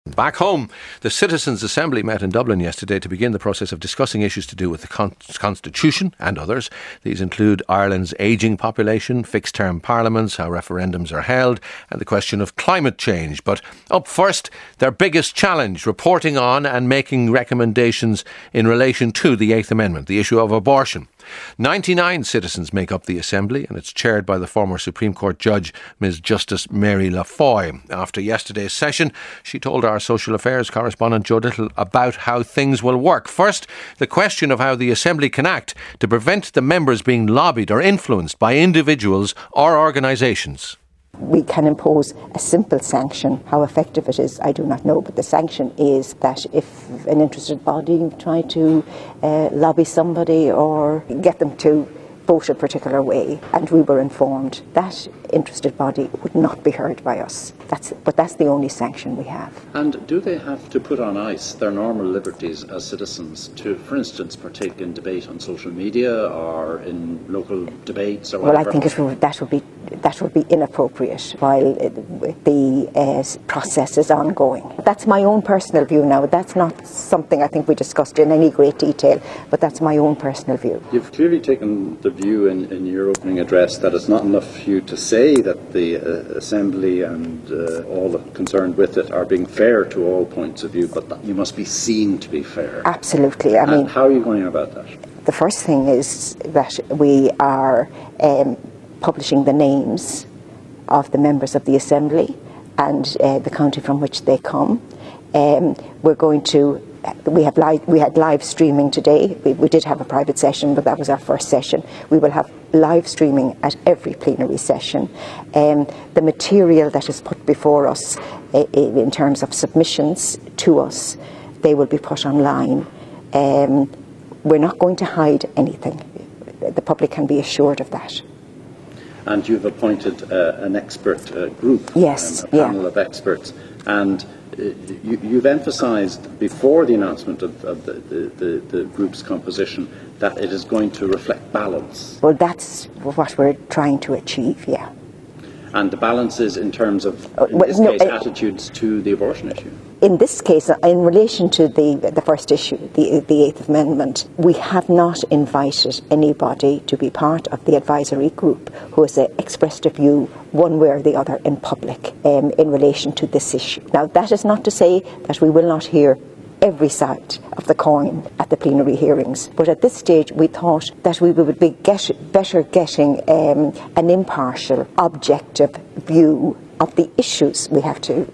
Back home, the Citizens' Assembly met in Dublin yesterday to begin the process of discussing issues to do with the Constitution and others. These include Ireland's ageing population, fixed-term parliaments, how referendums are held, and the question of climate change. But up first, their biggest challenge, reporting on and making recommendations in relation to the Eighth Amendment, the issue of abortion. 99 citizens make up the Assembly, and it's chaired by the former Supreme Court Judge, Ms Justice Mary Laffoy. After yesterday's session, she told our social affairs correspondent Joe Little about how things will work. First, the question of how the Assembly can act to prevent the members being lobbied or influenced by individuals or organisations. We can impose a simple sanction. How effective it is, I do not know, but the sanction is that if an interested body try to lobby somebody or get them to vote a particular way, and we were informed, that interested body would not be heard by us. But that's the only sanction we have. And do they have to put on ice their normal liberties as citizens to, for instance, partake in debate on social media or in local debates or whatever? Well, I think that would be inappropriate while the process is ongoing. That's my own personal view now. That's not something I think we discussed in any great detail, but that's my own personal view. You've clearly taken the view in your opening address that it's not enough for you to say that the Assembly and all concerned with it are being fair to all points of view, but that you must be seen to be fair. Absolutely. I mean, how are you going about that? The first thing is that we are publishing the names of the members of the Assembly and the county from which they come. We had live streaming today. We did have a private session, but that was our first session. We will have live streaming at every plenary session. The material that is put before us in terms of submissions to us, they will be put online. We're not going to hide anything. The public can be assured of that. And you've appointed an expert group, yes, a panel of experts, and you've emphasised before the announcement of the group's composition that it is going to reflect balance. Well, that's what we're trying to achieve, yeah. And the balance is in terms of, in this case, attitudes to the abortion issue? In this case, in relation to the first issue, the Eighth Amendment, we have not invited anybody to be part of the advisory group who has expressed a view one way or the other in public in relation to this issue. Now, that is not to say that we will not hear every side of the coin at the plenary hearings. But at this stage, we thought that we would be better getting an impartial, objective view of the issues we have to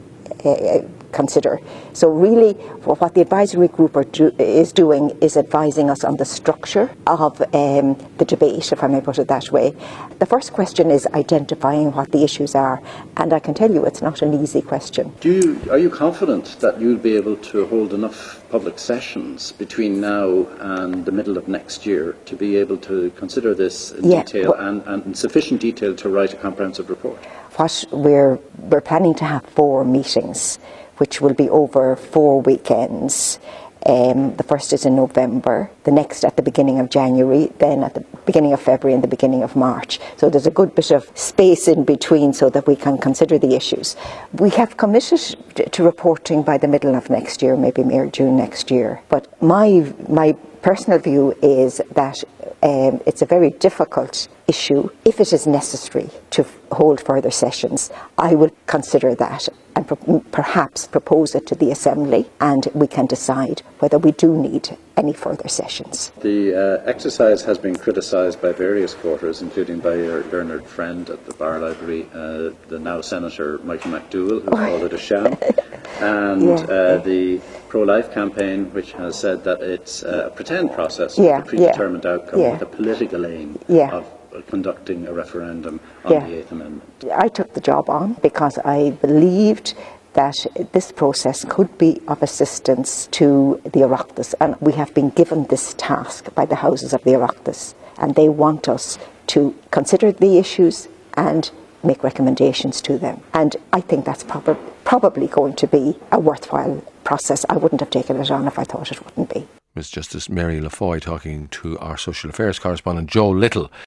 consider. So really, what the advisory group is doing is advising us on the structure of the debate, if I may put it that way. The first question is identifying what the issues are, and I can tell you it's not an easy question. Are you confident that you'll be able to hold enough public sessions between now and the middle of next year to be able to consider this in detail and in sufficient detail to write a comprehensive report? What we're planning to have 4 meetings, which will be over 4 weekends. The first is in November, the next at the beginning of January, then at the beginning of February and the beginning of March. So there's a good bit of space in between so that we can consider the issues. We have committed to reporting by the middle of next year, maybe May or June next year. But my personal view is that it's a very difficult issue. If it is necessary to hold further sessions, I will consider that and perhaps propose it to the Assembly, and we can decide whether we do need any further sessions. The exercise has been criticised by various quarters, including by your learned friend at the Bar Library, the now Senator Michael McDowell, who called it a sham, and the Pro-Life campaign, which has said that it's a pretend process with a predetermined outcome with a political aim of conducting a referendum on the Eighth Amendment. I took the job on because I believed that this process could be of assistance to the Oireachtas, and we have been given this task by the Houses of the Oireachtas, and they want us to consider the issues and make recommendations to them. And I think that's probably going to be a worthwhile process. I wouldn't have taken it on if I thought it wouldn't be. Ms Justice Mary Laffoy talking to our social affairs correspondent Joe Little.